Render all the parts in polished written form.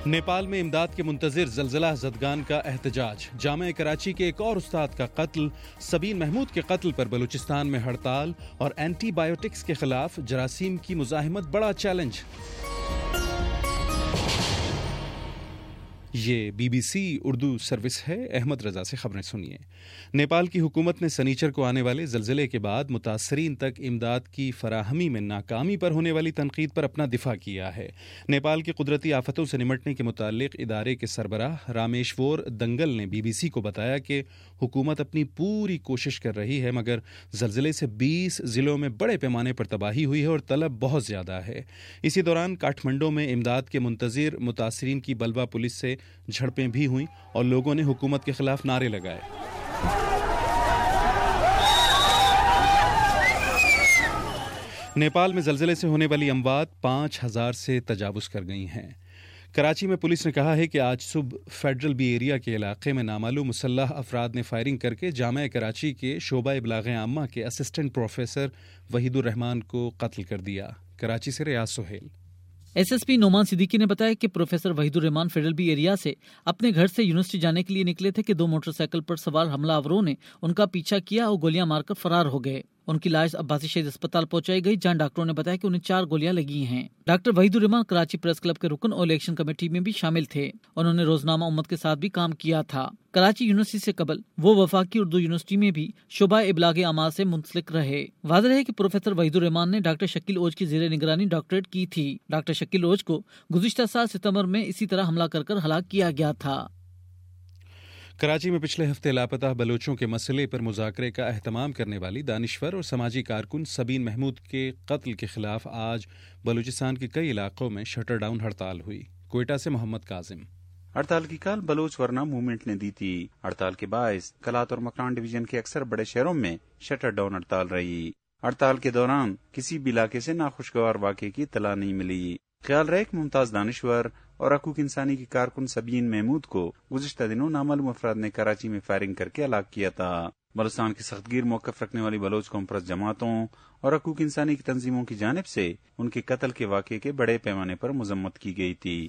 نیپال میں امداد کے منتظر زلزلہ زدگان کا احتجاج، جامعہ کراچی کے ایک اور استاد کا قتل، سبین محمود کے قتل پر بلوچستان میں ہڑتال، اور اینٹی بایوٹکس کے خلاف جراثیم کی مزاحمت بڑا چیلنج۔ یہ BBC اردو سروس ہے۔ احمد رضا سے خبریں سنیے۔ نیپال کی حکومت نے سنیچر کو آنے والے زلزلے کے بعد متاثرین تک امداد کی فراہمی میں ناکامی پر ہونے والی تنقید پر اپنا دفاع کیا ہے۔ نیپال کی قدرتی آفتوں سے نمٹنے کے متعلق ادارے کے سربراہ رامیشور دنگل نے BBC کو بتایا کہ حکومت اپنی پوری کوشش کر رہی ہے، مگر زلزلے سے 20 ضلعوں میں بڑے پیمانے پر تباہی ہوئی ہے اور طلب بہت زیادہ ہے۔ اسی دوران کاٹھمنڈو میں امداد کے منتظر متاثرین کی بلوا پولیس سے جھڑپیں بھی ہوئیں اور لوگوں نے حکومت کے خلاف نعرے لگائے۔ نیپال میں زلزلے سے ہونے والی اموات 5000 سے تجاوز کر گئی ہیں۔ کراچی میں پولیس نے کہا ہے کہ آج صبح فیڈرل بی ایریا کے علاقے میں نامعلوم مسلح افراد نے فائرنگ کر کے جامعہ کراچی کے شعبہ ابلاغ عامہ کے اسسٹنٹ پروفیسر وحید الرحمان کو قتل کر دیا۔ کراچی سے ریاض سہیل۔ SSP نعمان صدیقی نے بتایا کہ professor Waheed Urrehman federal B area سے اپنے گھر سے یونیورسٹی جانے کے لیے نکلے تھے کہ 2 موٹر سائیکل پر سوار حملہ آوروں نے ان کا پیچھا کیا اور گولیاں مار کر فرار ہو گئے۔ ان کی لاش عباسی شہید اسپتال پہنچائی گئی، جہاں ڈاکٹروں نے بتایا کہ انہیں 4 گولیاں لگی ہیں۔ Doctor Waheed Urrehman Karachi press club کے رکن اور الیکشن کمیٹی میں بھی شامل تھے۔ انہوں نے روزنامہ امت کے ساتھ بھی کام کیا تھا۔ کراچی یونیورسٹی سے قبل وہ وفاقی اردو یونیورسٹی میں بھی شعبہ ابلاغ اعمال سے منسلک رہے۔ واضح ہے کہ پروفیسر وحید الرحمان نے ڈاکٹر شکیل اوج کی زیر نگرانی ڈاکٹریٹ کی تھی۔ ڈاکٹر شکیل اوج کو گزشتہ سال ستمبر میں اسی طرح حملہ کر ہلاک کیا گیا تھا۔ کراچی میں پچھلے ہفتے لاپتہ بلوچوں کے مسئلے پر مذاکرے کا اہتمام کرنے والی دانشور اور سماجی کارکن سبین محمود کے قتل کے خلاف آج بلوچستان کے کئی علاقوں میں شٹر ڈاؤن ہڑتال ہوئی۔ کوئٹہ سے محمد کاظم۔ ہڑتال کی کال بلوچ ورنا موومنٹ نے دی تھی۔ ہڑتال کے باعث کلات اور مکران ڈویژن کے اکثر بڑے شہروں میں شٹر ڈاؤن ہڑتال رہی۔ ہڑتال کے دوران کسی بھی علاقے سے ناخوشگوار واقعے کی اطلاع نہیں ملی۔ خیال رہے کہ ممتاز دانشور اور حقوق انسانی کی کارکن سبین محمود کو گزشتہ دنوں نامعلوم افراد نے کراچی میں فائرنگ کر کے ہلاک کیا تھا۔ بلوچستان کی سخت گیر موقف رکھنے والی بلوچ قوم پرست جماعتوں اور حقوق انسانی کی تنظیموں کی جانب سے ان کے قتل کے واقعے کے بڑے پیمانے پر مذمت کی گئی تھی۔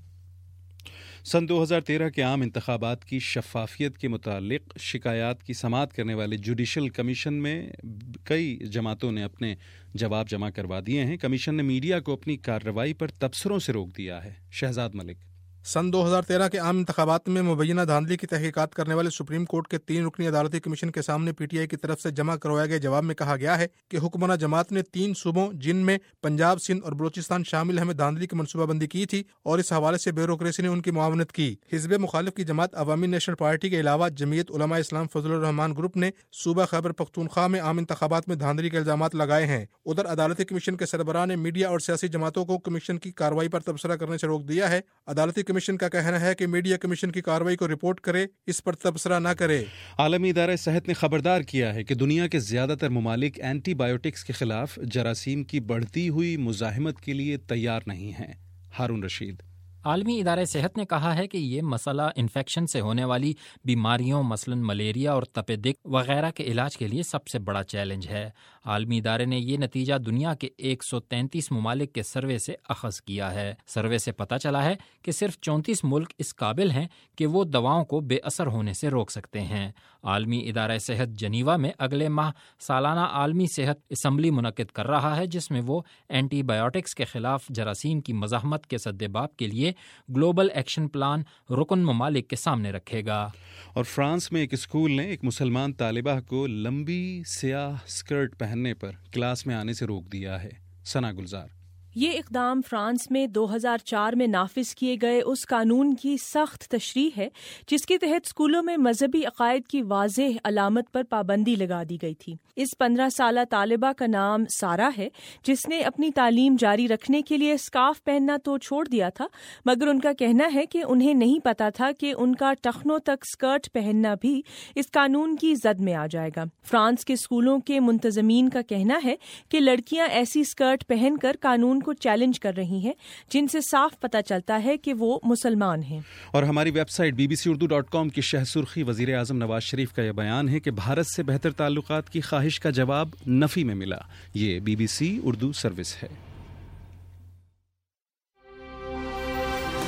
سن 2013 کے عام انتخابات کی شفافیت کے متعلق شکایات کی سماعت کرنے والے جوڈیشل کمیشن میں کئی جماعتوں نے اپنے جواب جمع کروا دیے ہیں۔ کمیشن نے میڈیا کو اپنی کارروائی پر تبصروں سے روک دیا ہے۔ شہزاد ملک۔ سن 2013 کے عام انتخابات میں مبینہ دھاندلی کی تحقیقات کرنے والے سپریم کورٹ کے 3 رکنی عدالتی کمیشن کے سامنے PTI کی طرف سے جمع کروایا گئے جواب میں کہا گیا ہے کہ حکمرانہ جماعت نے 3 صوبوں جن میں پنجاب، سندھ اور بلوچستان شامل ہیں میں دھاندلی کی منصوبہ بندی کی تھی اور اس حوالے سے بیوروکریسی نے ان کی معاونت کی۔ حزب مخالف کی جماعت عوامی نیشنل پارٹی کے علاوہ جمعیت علماء اسلام فضل الرحمان گروپ نے صوبہ خیبر پختونخوا میں عام انتخابات میں دھاندلی کے الزامات لگائے ہیں۔ ادھر عدالتی کمیشن کے سربراہ نے میڈیا اور سیاسی جماعتوں کو کمیشن کی کارروائی پر تبصرہ کرنے سے روک دیا ہے۔ عدالتی کمیشن کا کہنا ہے کہ میڈیا کمیشن کی کارروائی کو رپورٹ کرے، اس پر تبصرہ نہ کرے۔ عالمی ادارہ صحت نے خبردار کیا ہے کہ دنیا کے زیادہ تر ممالک اینٹی بایوٹکس کے خلاف جراثیم کی بڑھتی ہوئی مزاحمت کے لیے تیار نہیں ہیں۔ ہارون رشید۔ عالمی ادارہ صحت نے کہا ہے کہ یہ مسئلہ انفیکشن سے ہونے والی بیماریوں مثلاً ملیریا اور تپ دق وغیرہ کے علاج کے لیے سب سے بڑا چیلنج ہے۔ عالمی ادارے نے یہ نتیجہ دنیا کے 133 ممالک کے سروے سے اخذ کیا ہے۔ سروے سے پتہ چلا ہے کہ صرف 34 ملک اس قابل ہیں کہ وہ دواؤں کو بے اثر ہونے سے روک سکتے ہیں۔ عالمی ادارہ صحت جنیوا میں اگلے ماہ سالانہ عالمی صحت اسمبلی منعقد کر رہا ہے، جس میں وہ اینٹی بایوٹکس کے خلاف جراثیم کی مزاحمت کے سدباب کے لیے گلوبل ایکشن پلان رکن ممالک کے سامنے رکھے گا۔ اور فرانس میں ایک اسکول نے ایک مسلمان طالبہ کو لمبی سیاہ سکرٹ پہننے پر کلاس میں آنے سے روک دیا ہے۔ ثنا گلزار۔ یہ اقدام فرانس میں 2004 میں نافذ کیے گئے اس قانون کی سخت تشریح ہے جس کے تحت اسکولوں میں مذہبی عقائد کی واضح علامت پر پابندی لگا دی گئی تھی۔ اس 15 سالہ طالبہ کا نام سارا ہے، جس نے اپنی تعلیم جاری رکھنے کے لیے اسکارف پہننا تو چھوڑ دیا تھا، مگر ان کا کہنا ہے کہ انہیں نہیں پتا تھا کہ ان کا ٹخنوں تک اسکرٹ پہننا بھی اس قانون کی زد میں آ جائے گا۔ فرانس کے اسکولوں کے منتظمین کا کہنا ہے کہ لڑکیاں ایسی اسکرٹ پہن کر قانون کو چیلنج کر رہی ہیں جن سے صاف پتہ چلتا ہے کہ وہ مسلمان ہیں۔ اور ہماری ویب سائٹ bbcurdu.com کی شہ سرخی وزیر اعظم نواز شریف کا یہ بیان ہے کہ بھارت سے بہتر تعلقات کی خواہش کا جواب نفی میں ملا۔ یہ BBC اردو سروس ہے۔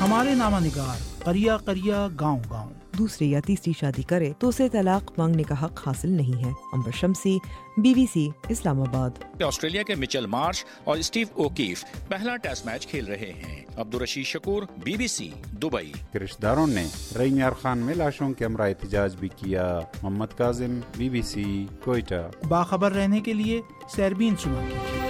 हमारे नामानिगार करिया करिया गांव गांव। दूसरी या तीसरी शादी करे तो उसे तलाक मांगने का हक हासिल नहीं है। अंबर शम्सी, BBC, इस्लामाबाद। ऑस्ट्रेलिया के मिचेल मार्श और स्टीव ओकीफ पहला टेस्ट मैच खेल रहे हैं। Abdul Rasheed Shakoor, BBC, Dubai. रिश्तेदारों ने रईम यार खान में लाशों के हमरा एहतजाज भी किया। मोहम्मद काजिम, BBC, कोयटा। बाखबर रहने के लिए सैरबीन सुना कीजिए।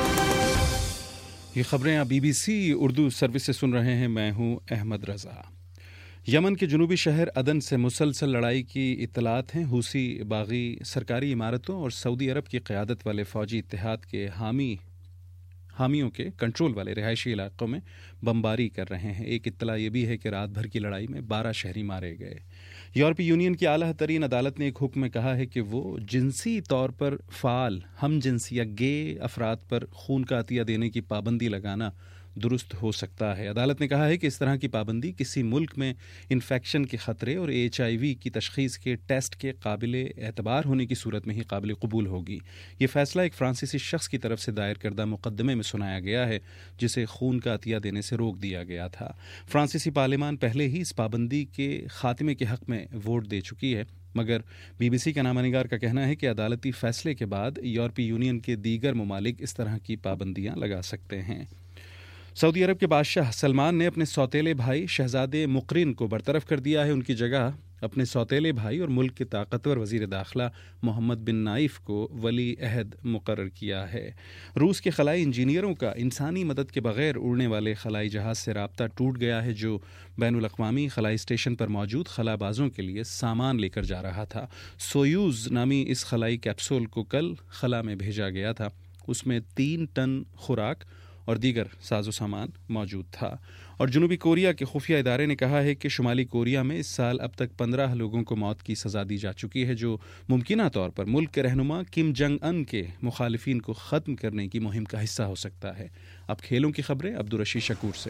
ये खबरें आप BBC उर्दू सर्विस से सुन रहे हैं। मैं हूं अहमद रजा। यमन के जनूबी शहर अदन से मुसलसल लड़ाई की इत्तलात हैं। हूसी बागी सरकारी इमारतों और सऊदी अरब की क़यादत वाले फ़ौजी इत्तेहाद के हामियों के कंट्रोल वाले रिहायशी इलाकों में बमबारी कर रहे हैं। एक इत्तला ये भी है कि रात भर की लड़ाई में 12 शहरी मारे गए। यूरोपीय यूनियन की आला तरीन अदालत ने एक हुक्म में कहा है कि वो जिनसी तौर पर फ़ाल हम जिनसी या गे अफराद पर खून का अतिया देने की पाबंदी लगाना दुरुस्त हो सकता है। अदालत ने कहा है कि इस तरह की पाबंदी किसी मुल्क में इन्फेक्शन के ख़तरे और HIV की तशख़ीस के टेस्ट के काबिल एतबार होने की सूरत में ही काबिल कबूल होगी। ये फ़ैसला एक फ़्रांसीसी शख्स की तरफ से दायर करदा मुकदमे में सुनाया गया है जिसे खून का अतिया देने से रोक दिया गया था। फ़्रांसीसी पार्लियामान पहले ही इस पाबंदी के ख़ात्मे के हक़ में वोट दे चुकी है, मगर BBC का नामानिगार का कहना है कि अदालती फ़ैसले के बाद यूरोपीय यूनियन के दीगर ममालिक इस तरह की पाबंदियाँ लगा सकते हैं। सऊदी अरब के बादशाह सलमान ने अपने सौतेले भाई शहजादे मुकरिन को बरतरफ कर दिया है। उनकी जगह अपने सौतेले भाई और मुल्क के ताकतवर वज़ीर दाखिला मोहम्मद बिन नाइफ को वली अहद मुकर्रर किया है। रूस के खलाई इंजीनियरों का इंसानी मदद के बगैर उड़ने वाले खलाई जहाज़ से राब्ता टूट गया है जो बैनुल-अक़वामी खलाई स्टेशन पर मौजूद खलाबाजों के लिए सामान लेकर जा रहा था। सोयूज़ नामी इस खलाई कैप्सूल को कल खला में भेजा गया था। उसमें 3 टन खुराक और दीगर साजो सामान मौजूद था। और जनूबी कोरिया के खुफिया इदारे ने कहा है कि शुमाली कोरिया में इस साल अब तक 15 लोगों को मौत की सज़ा दी जा चुकी है, जो मुमकिना तौर पर मुल्क के रहनुमा किम जंग अन के मुखालिफिन को ख़त्म करने की मुहिम का हिस्सा हो सकता है। अब खेलों की खबरें अब्दुल रशीद शकूर से।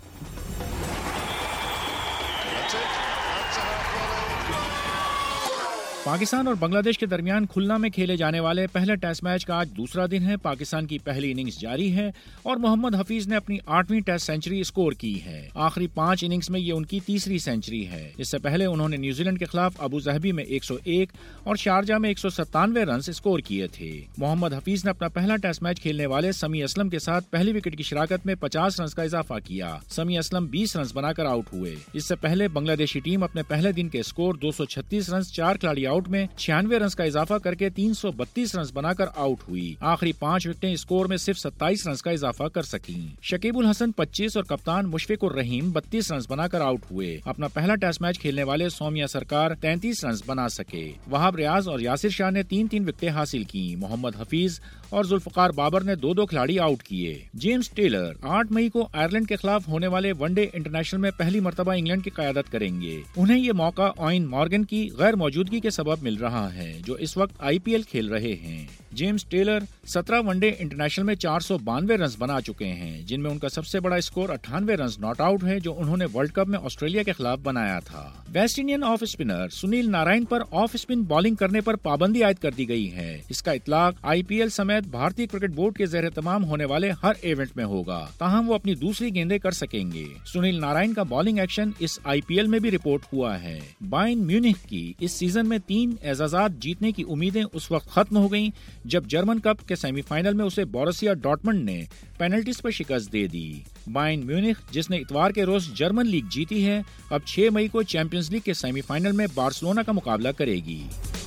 पाकिस्तान और बांग्लादेश के दरमियान खुलना में खेले जाने वाले पहले टेस्ट मैच का आज दूसरा दिन है। पाकिस्तान की पहली इनिंग्स जारी है और मोहम्मद हफीज ने अपनी 8वीं टेस्ट सेंचुरी स्कोर की है। आखिरी 5 इनिंग्स में ये उनकी तीसरी सेंचुरी है। इससे पहले उन्होंने न्यूजीलैंड के खिलाफ अबू ज़हबी में 101 और शारजा में 197 रन स्कोर किए थे। मोहम्मद हफीज ने अपना पहला टेस्ट मैच खेलने वाले समी असलम के साथ पहली विकेट की शिराकत में 50 रन का इजाफा किया। समी असलम 20 रन बनाकर आउट हुए। इससे पहले बांग्लादेशी टीम अपने पहले दिन के स्कोर 236 रन 4 खिलाड़ी आउट में 96 रन का इजाफा करके 332 रन बनाकर आउट हुई। आखिरी 5 विकेटें स्कोर में सिर्फ 27 रन का इजाफा कर सकी। शकीबुल हसन 25 और कप्तान मुशफिकुर रहीम 32 रन बनाकर आउट हुए। अपना पहला टेस्ट मैच खेलने वाले सौम्या सरकार 33 रन बना सके। वहाब रियाज और यासिर शाह ने 3-3 विकेटें हासिल की। मोहम्मद हफीज और जुल्फकार बाबर ने 2-2 खिलाड़ी आउट किए। जेम्स टेलर 8 मई को आयरलैंड के खिलाफ होने वाले वनडे इंटरनेशनल में पहली मर्तबा इंग्लैंड की क़यादत करेंगे। उन्हें ये मौका ऑयन मॉर्गन की गैर मौजूदगी के सबब मिल रहा है, जो इस वक्त IPL खेल रहे हैं। जेम्स टेलर 17 वनडे इंटरनेशनल में 492 रन बना चुके हैं, जिनमें उनका सबसे बड़ा स्कोर 98 रन नॉट आउट है, जो उन्होंने वर्ल्ड कप में ऑस्ट्रेलिया के खिलाफ बनाया था। West Indian off spinner Sunil Narine पर ऑफ स्पिन बॉलिंग करने पर पाबंदी आयद कर दी गई है। इसका इतलाक IPL समेत भारतीय क्रिकेट बोर्ड के ज़ेर तमाम होने वाले हर इवेंट में होगा, ताहम वो अपनी दूसरी गेंदें कर सकेंगे। सुनील नारायण का बॉलिंग एक्शन इस IPL में भी रिपोर्ट हुआ है। बायर्न म्यूनिख की इस सीजन में 3 एजाज़ात जीतने की उम्मीदें उस वक्त खत्म हो गयी जब जर्मन कप के सेमीफाइनल में उसे बोरुसिया डॉर्टमंड ने पेनल्टीज पर शिकस्त दे दी। बायर्न म्यूनिख, जिसने इतवार के रोज जर्मन लीग जीती है, अब 6 मई को चैंपियंस लीग के सेमीफाइनल में बार्सिलोना का मुकाबला करेगी।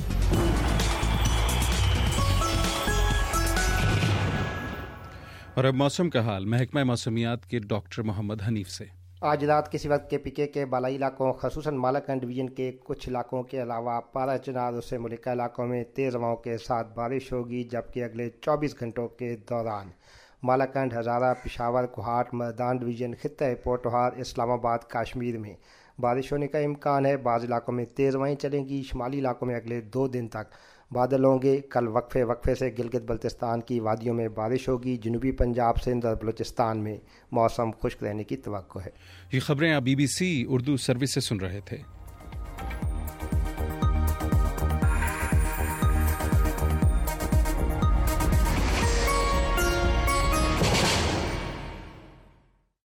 और अब मौसम का हाल महकमा मौसमियात के डॉक्टर मोहम्मद हनीफ से। आज रात किसी वक्त KPK के बालाई इलाकों खसूसन मालाकंड डिवीजन के कुछ इलाकों के अलावा पारा चनार उससे मुलिका इलाकों में तेज़ हवाओं के साथ बारिश होगी, जबकि अगले 24 घंटों के दौरान मालाकंड, हज़ारा, पिशावर, कोहाट, मर्दान डिवीजन, खित्ता पोटोहार, इस्लामाबाद, कश्मीर में बारिश होने का इम्कान है। बाज़ इलाकों में तेज़ हवाएं चलेंगी। शुमाली इलाकों में अगले 2 दिन तक बादल होंगे। कल वक्फे से गिलगित बल्तिस्तान की वादियों में बारिश होगी। जनूबी पंजाब, सिंध और बलूचिस्तान में मौसम खुश्क रहने की तवक्को है। ये खबरें आप BBC उर्दू सर्विस से सुन रहे थे।